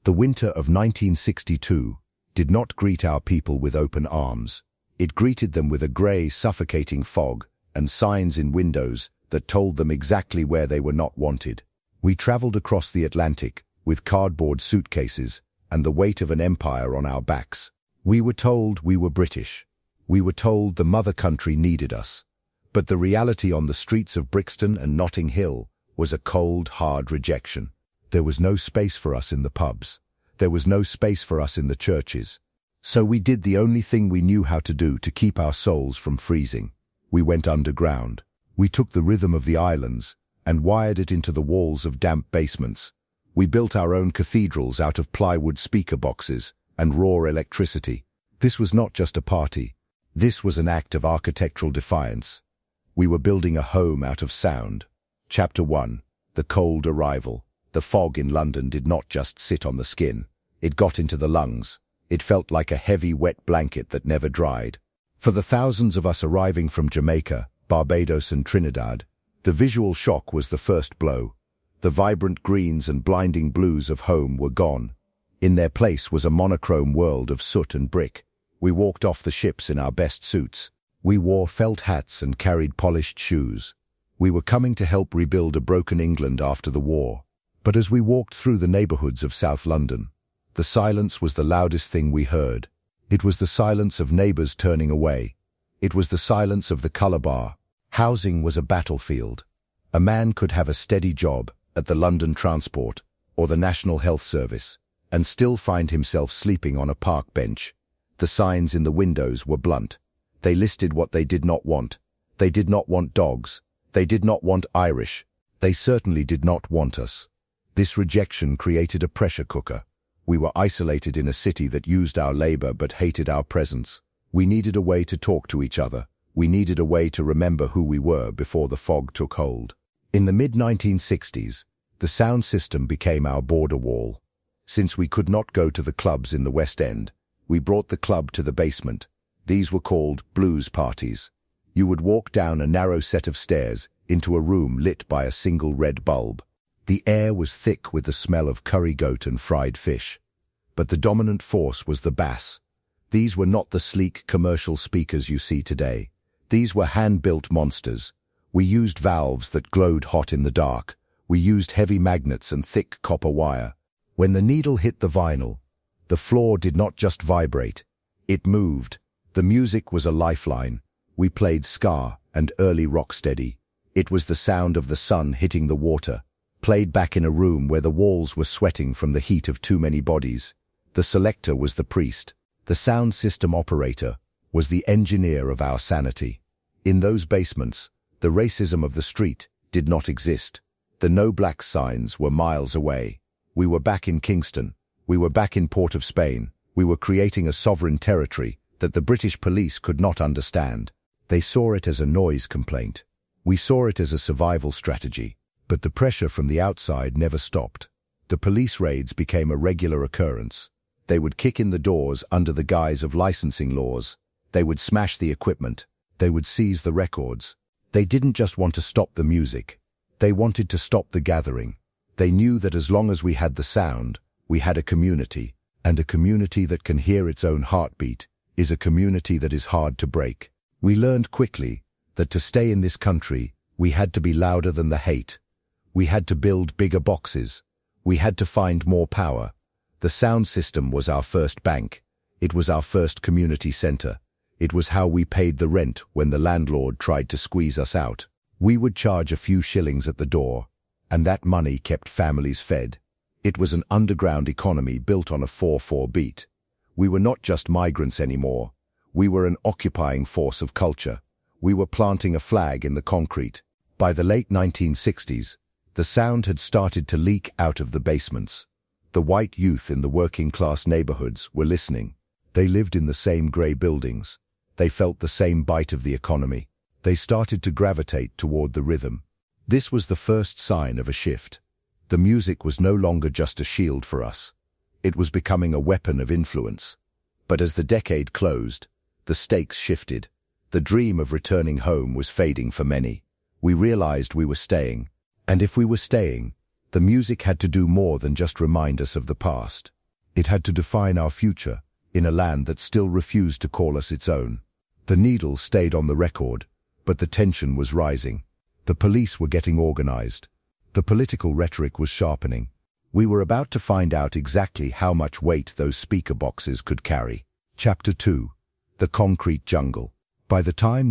The winter of 1962 did not greet our people with open arms. It greeted them with a grey, suffocating fog and signs in windows that told them exactly where they were not wanted. We travelled across the Atlantic with cardboard suitcases and the weight of an empire on our backs. We were told we were British. We were told the mother country needed us. But the reality on the streets of Brixton and Notting Hill was a cold, hard rejection. There was no space for us in the pubs. There was no space for us in the churches. So we did the only thing we knew how to do to keep our souls from freezing. We went underground. We took the rhythm of the islands and wired it into the walls of damp basements. We built our own cathedrals out of plywood speaker boxes and raw electricity. This was not just a party. This was an act of architectural defiance. We were building a home out of sound. Chapter 1. The cold arrival. The fog in London did not just sit on the skin. It got into the lungs. It felt like a heavy, wet blanket that never dried. For the thousands of us arriving from Jamaica, Barbados and Trinidad, the visual shock was the first blow. The vibrant greens and blinding blues of home were gone. In their place was a monochrome world of soot and brick. We walked off the ships in our best suits. We wore felt hats and carried polished shoes. We were coming to help rebuild a broken England after the war. But as we walked through the neighbourhoods of South London, the silence was the loudest thing we heard. It was the silence of neighbours turning away. It was the silence of the colour bar. Housing was a battlefield. A man could have a steady job at the London Transport or the National Health Service and still find himself sleeping on a park bench. The signs in the windows were blunt. They listed what they did not want. They did not want dogs. They did not want Irish. They certainly did not want us. This rejection created a pressure cooker. We were isolated in a city that used our labour but hated our presence. We needed a way to talk to each other. We needed a way to remember who we were before the fog took hold. In the mid-1960s, the sound system became our border wall. Since we could not go to the clubs in the West End, we brought the club to the basement. These were called blues parties. You would walk down a narrow set of stairs into a room lit by a single red bulb. The air was thick with the smell of curry goat and fried fish. But the dominant force was the bass. These were not the sleek commercial speakers you see today. These were hand-built monsters. We used valves that glowed hot in the dark. We used heavy magnets and thick copper wire. When the needle hit the vinyl, the floor did not just vibrate. It moved. The music was a lifeline. We played ska and early rocksteady. It was the sound of the sun hitting the water, played back in a room where the walls were sweating from the heat of too many bodies. The selector was the priest. The sound system operator was the engineer of our sanity. In those basements, the racism of the street did not exist. The no blacks signs were miles away. We were back in Kingston. We were back in Port of Spain. We were creating a sovereign territory that the British police could not understand. They saw it as a noise complaint. We saw it as a survival strategy. But the pressure from the outside never stopped. The police raids became a regular occurrence. They would kick in the doors under the guise of licensing laws. They would smash the equipment. They would seize the records. They didn't just want to stop the music. They wanted to stop the gathering. They knew that as long as we had the sound, we had a community, and a community that can hear its own heartbeat is a community that is hard to break. We learned quickly that to stay in this country, we had to be louder than the hate. We had to build bigger boxes. We had to find more power. The sound system was our first bank. It was our first community centre. It was how we paid the rent when the landlord tried to squeeze us out. We would charge a few shillings at the door, and that money kept families fed. It was an underground economy built on a 4/4 beat. We were not just migrants anymore. We were an occupying force of culture. We were planting a flag in the concrete. By the late 1960s, the sound had started to leak out of the basements. The white youth in the working-class neighbourhoods were listening. They lived in the same grey buildings. They felt the same bite of the economy. They started to gravitate toward the rhythm. This was the first sign of a shift. The music was no longer just a shield for us. It was becoming a weapon of influence. But as the decade closed, the stakes shifted. The dream of returning home was fading for many. We realized we were staying. And if we were staying, The music had to do more than just remind us of the past. It had to define our future in a land that still refused to call us its own. The needle stayed on the record, but the tension was rising. The police were getting organized. The political rhetoric was sharpening. We were about to find out exactly how much weight those speaker boxes could carry. Chapter 2. The Concrete Jungle. By the time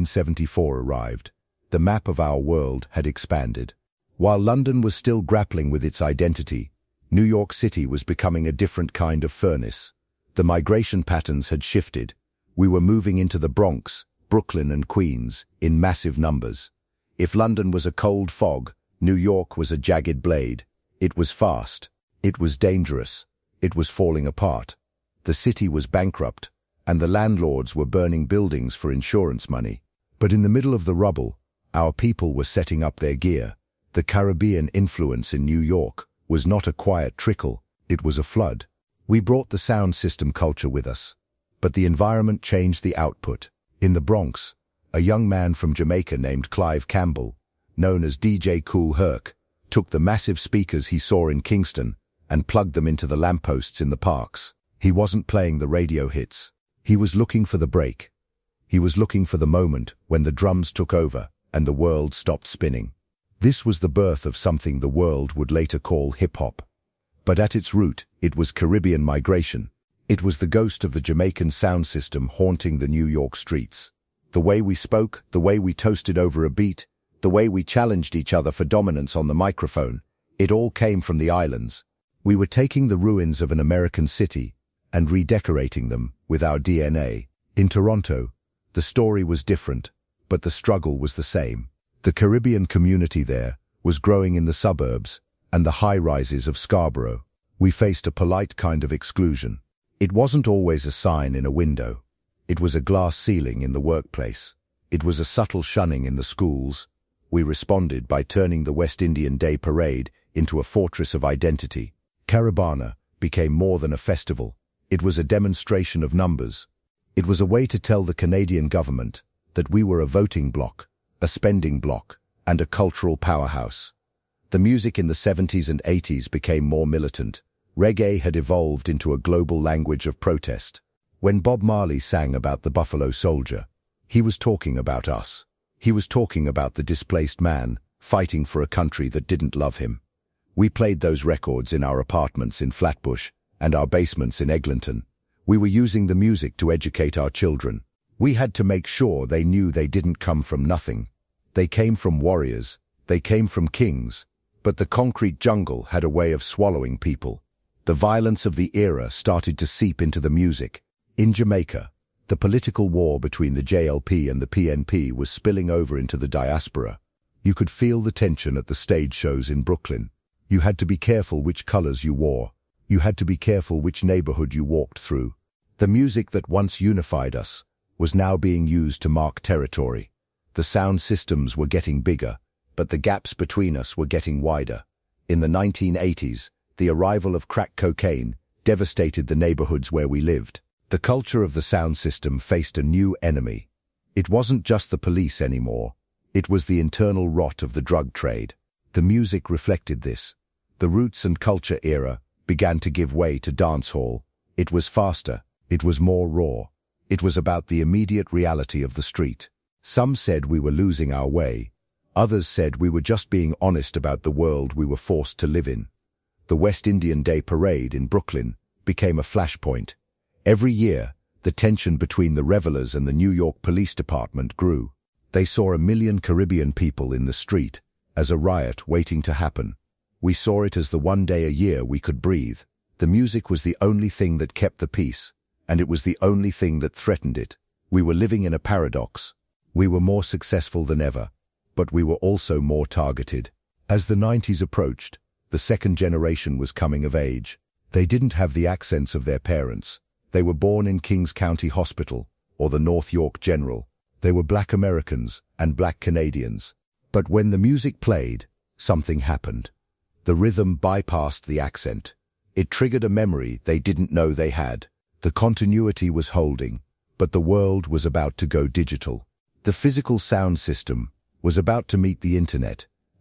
1974 arrived, the map of our world had expanded. While London was still grappling with its identity, New York City was becoming a different kind of furnace. The migration patterns had shifted. We were moving into the Bronx, Brooklyn and Queens in massive numbers. If London was a cold fog, New York was a jagged blade. It was fast. It was dangerous. It was falling apart. The city was bankrupt, and the landlords were burning buildings for insurance money. But in the middle of the rubble, our people were setting up their gear. The Caribbean influence in New York was not a quiet trickle, it was a flood. We brought the sound system culture with us, but the environment changed the output. In the Bronx, a young man from Jamaica named Clive Campbell, known as DJ Kool Herc, took the massive speakers he saw in Kingston and plugged them into the lampposts in the parks. He wasn't playing the radio hits. He was looking for the break. He was looking for the moment when the drums took over and the world stopped spinning. This was the birth of something the world would later call hip-hop. But at its root, it was Caribbean migration. It was the ghost of the Jamaican sound system haunting the New York streets. The way we spoke, the way we toasted over a beat, the way we challenged each other for dominance on the microphone, it all came from the islands. We were taking the ruins of an American city and redecorating them with our DNA. In Toronto, the story was different, but the struggle was the same. The Caribbean community there was growing in the suburbs and the high-rises of Scarborough. We faced a polite kind of exclusion. It wasn't always a sign in a window. It was a glass ceiling in the workplace. It was a subtle shunning in the schools. We responded by turning the West Indian Day Parade into a fortress of identity. Caribana became more than a festival. It was a demonstration of numbers. It was a way to tell the Canadian government that we were a voting bloc, a spending bloc, and a cultural powerhouse. The music in the 70s and 80s became more militant. Reggae had evolved into a global language of protest. When Bob Marley sang about the Buffalo Soldier, he was talking about us. He was talking about the displaced man fighting for a country that didn't love him. We played those records in our apartments in Flatbush and our basements in Eglinton. We were using the music to educate our children. We had to make sure they knew they didn't come from nothing. They came from warriors. They came from kings. But the concrete jungle had a way of swallowing people. The violence of the era started to seep into the music. In Jamaica, the political war between the JLP and the PNP was spilling over into the diaspora. You could feel the tension at the stage shows in Brooklyn. You had to be careful which colors you wore. You had to be careful which neighborhood you walked through. The music that once unified us was now being used to mark territory. The sound systems were getting bigger, but the gaps between us were getting wider. In the 1980s, the arrival of crack cocaine devastated the neighborhoods where we lived. The culture of the sound system faced a new enemy. It wasn't just the police anymore. It was the internal rot of the drug trade. The music reflected this. The roots and culture era began to give way to dancehall. It was faster. It was more raw. It was about the immediate reality of the street. Some said we were losing our way. Others said we were just being honest about the world we were forced to live in. The West Indian Day Parade in Brooklyn became a flashpoint. Every year, the tension between the revelers and the New York Police Department grew. They saw 1 million Caribbean people in the street as a riot waiting to happen. We saw it as the one day a year we could breathe. The music was the only thing that kept the peace, and it was the only thing that threatened it. We were living in a paradox. We were more successful than ever, but we were also more targeted. As the 90s approached, the second generation was coming of age. They didn't have the accents of their parents. They were born in Kings County Hospital or the North York General. They were Black Americans and Black Canadians. But when the music played, something happened. The rhythm bypassed the accent. It triggered a memory they didn't know they had. The continuity was holding, but the world was about to go digital. The physical sound system was about to meet the internet,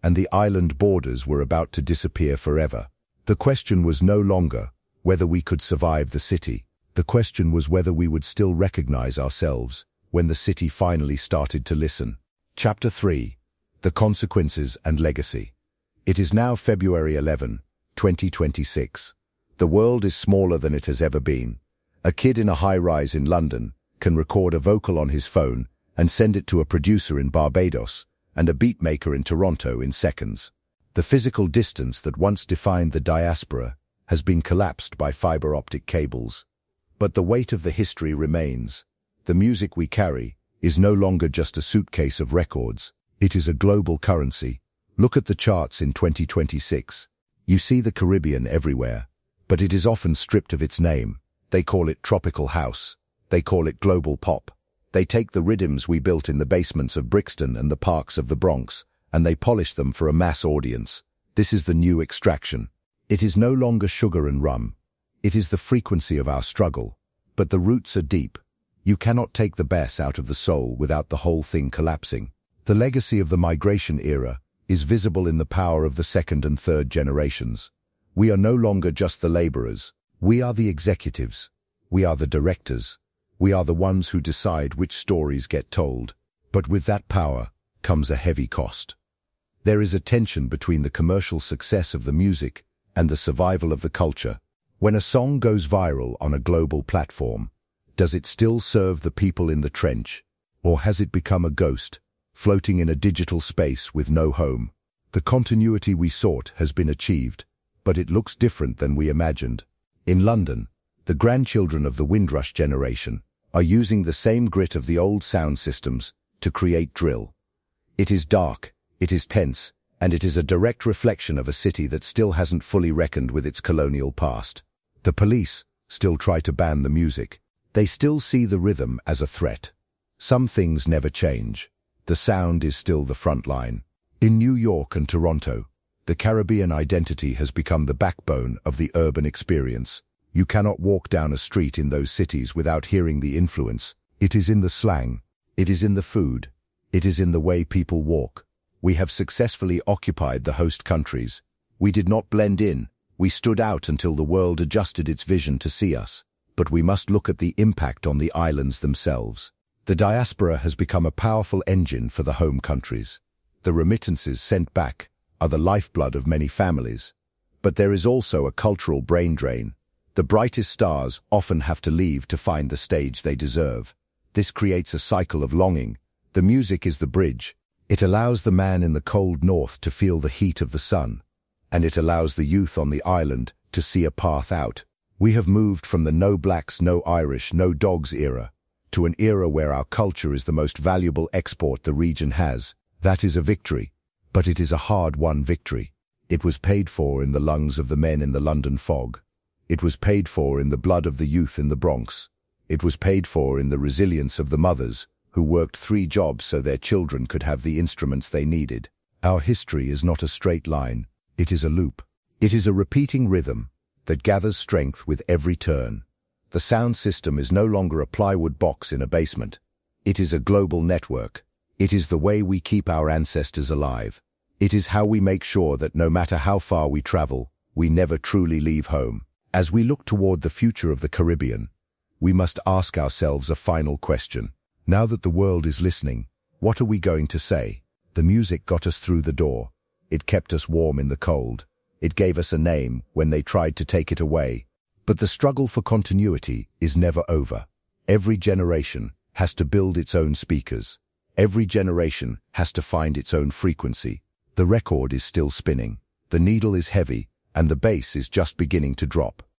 and the island borders were about to disappear forever. The question was no longer whether we could survive the city. The question was whether we would still recognize ourselves when the city finally started to listen. Chapter 3. The Consequences and Legacy. It is now February 11, 2026. The world is smaller than it has ever been. A kid in a high-rise in London can record a vocal on his phone and send it to a producer in Barbados and a beat maker in Toronto in seconds. The physical distance that once defined the diaspora has been collapsed by fiber optic cables. But the weight of the history remains. The music we carry is no longer just a suitcase of records. It is a global currency. Look at the charts in 2026. You see the Caribbean everywhere, but it is often stripped of its name. They call it tropical house. They call it global pop. They take the rhythms we built in the basements of Brixton and the parks of the Bronx, and they polish them for a mass audience. This is the new extraction. It is no longer sugar and rum. It is the frequency of our struggle. But the roots are deep. You cannot take the bass out of the soul without the whole thing collapsing. The legacy of the migration era is visible in the power of the second and third generations. We are no longer just the laborers. We are the executives. We are the directors. We are the ones who decide which stories get told. But with that power comes a heavy cost. There is a tension between the commercial success of the music and the survival of the culture. When a song goes viral on a global platform, does it still serve the people in the trench, or has it become a ghost, floating in a digital space with no home? The continuity we sought has been achieved, but it looks different than we imagined. In London, the grandchildren of the Windrush generation are using the same grit of the old sound systems to create drill. It is dark, it is tense, and it is a direct reflection of a city that still hasn't fully reckoned with its colonial past. The police still try to ban the music. They still see the rhythm as a threat. Some things never change. The sound is still the front line. In New York and Toronto, the Caribbean identity has become the backbone of the urban experience. You cannot walk down a street in those cities without hearing the influence. It is in the slang. It is in the food. It is in the way people walk. We have successfully occupied the host countries. We did not blend in. We stood out until the world adjusted its vision to see us. But we must look at the impact on the islands themselves. The diaspora has become a powerful engine for the home countries. The remittances sent back are the lifeblood of many families. But there is also a cultural brain drain. The brightest stars often have to leave to find the stage they deserve. This creates a cycle of longing. The music is the bridge. It allows the man in the cold north to feel the heat of the sun, and it allows the youth on the island to see a path out. We have moved from the no blacks, no Irish, no dogs era to an era where our culture is the most valuable export the region has. That is a victory, but it is a hard-won victory. It was paid for in the lungs of the men in the London fog. It was paid for in the blood of the youth in the Bronx. It was paid for in the resilience of the mothers who worked 3 jobs so their children could have the instruments they needed. Our history is not a straight line. It is a loop. It is a repeating rhythm that gathers strength with every turn. The sound system is no longer a plywood box in a basement. It is a global network. It is the way we keep our ancestors alive. It is how we make sure that no matter how far we travel, we never truly leave home. As we look toward the future of the Caribbean, we must ask ourselves a final question. Now that the world is listening, what are we going to say? The music got us through the door. It kept us warm in the cold. It gave us a name when they tried to take it away. But the struggle for continuity is never over. Every generation has to build its own speakers. Every generation has to find its own frequency. The record is still spinning. The needle is heavy, and the bass is just beginning to drop.